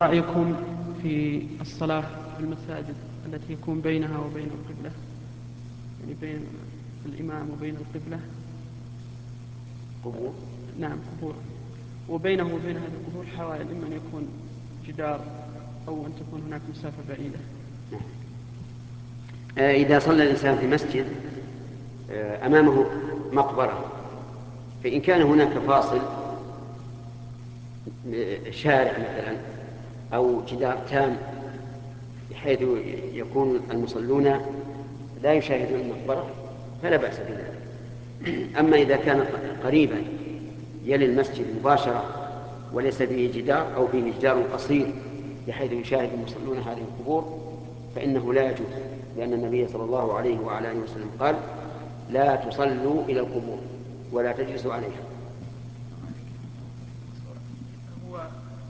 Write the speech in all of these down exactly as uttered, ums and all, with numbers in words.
رأيكم في الصلاة في المساجد التي يكون بينها وبين القبلة، يعني بين الإمام وبين القبلة قبور؟ نعم قبور، وبينه وبين هذه القبور حوائل، إما أن يكون جدار أو أن تكون هناك مسافة بعيدة. إذا صلى الإنسان في مسجد أمامه مقبرة، فإن كان هناك فاصل شارع مثلا أو جدار تام بحيث يكون المصلون لا يشاهدون المقبرة فلا بأس بذلك. أما إذا كان قريبا يلي المسجد مباشرة وليس فيه جدار أو فيه جدار قصير بحيث يشاهد المصلون هذه القبور فإنه لا يجوز، لأن النبي صلى الله عليه وعلى آله وسلم قال: لا تصلوا إلى القبور ولا تجلسوا عليها. هو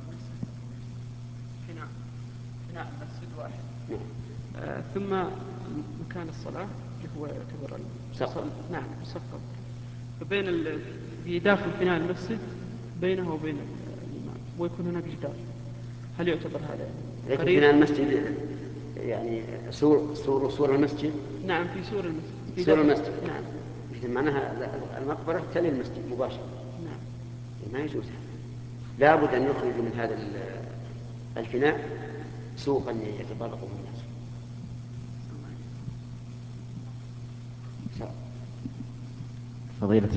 فناء فناء المسجد واحد. نعم. آه ثم مكان الصلاة اللي هو يعتبر مسقط. نعم مسقط، فبين ال... في داخل فناء المسجد بينه وبين الإمام ويكون هناك جدار، هل يعتبر هذا لكن قريب؟ فناء المسجد يعني سور سور سور المسجد. نعم في سور المسجد في سور داخل. المسجد. نعم. إذا معناها المقبرة تلي المسجد مباشرة. نعم. ما يجوز هذا، لا بد أن يخرج من هذا الفناء سوقا يتطرقه الناس. فضيلة